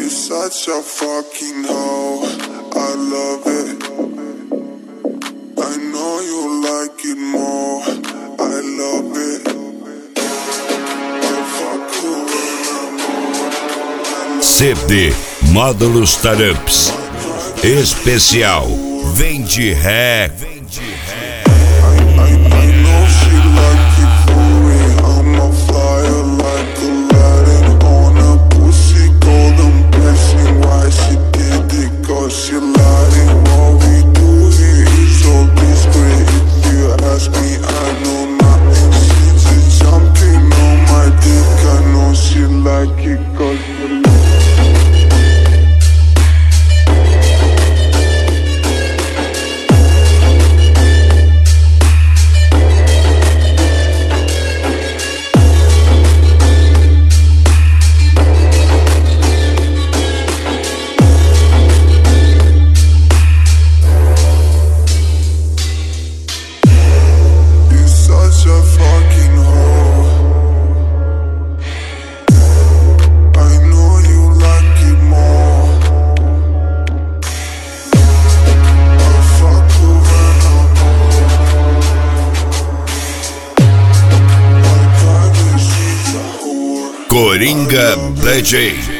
You're such a fucking hoe, I love it. I know you like it more, I love it. I fuck you when I'm CD Módulos Taramps especial Vende Ré. Coringa DJ.